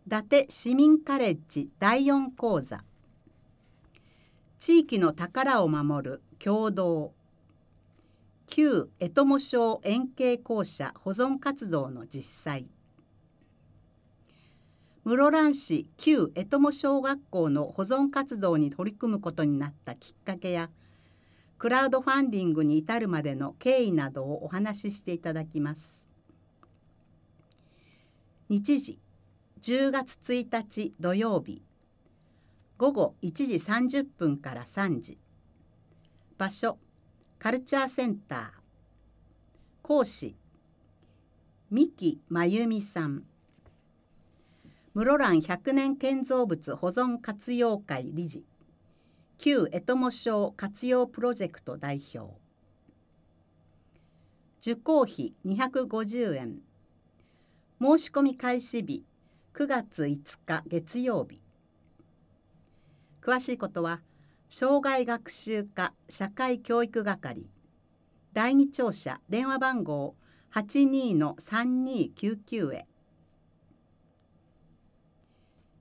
伊達市民カレッジ第4講座、地域の宝を守る共同、旧江友小円形校舎保存活動の実際、室蘭市旧江友小学校の保存活動に取り組むことになったきっかけや、クラウドファンディングに至るまでの経緯などをお話ししていただきます。日時10月1日土曜日、午後1時30分から3時。場所カルチャーセンター。講師三木真由美さん。室蘭100年建造物保存活用会理事、旧江友小活用プロジェクト代表。受講費250円。申し込み開始日9月5日月曜日。詳しいことは障害学習課社会教育係第2庁舎電話番号82-3299へ。